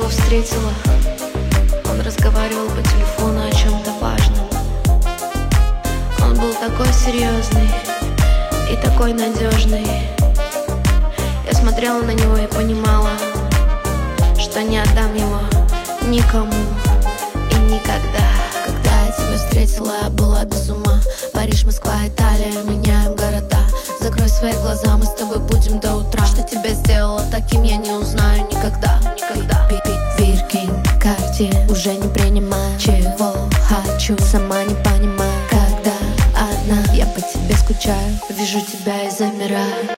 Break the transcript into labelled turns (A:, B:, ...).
A: его встретила, он разговаривал по телефону о чем-то важном. Он был такой серьезный и такой надежный. Я смотрела на него и понимала, что не отдам его никому и никогда.
B: Когда я тебя встретила, я была без ума. Париж, Москва, Италия, меняем города. Закрой свои глаза, мы с тобой будем до утра. Что тебя сделало таким, я не узнаю никогда. Биркин, Cartier, уже не принимаю. Чего хочу, сама не понимаю. Когда одна, я по тебе скучаю. Вижу тебя и замираю.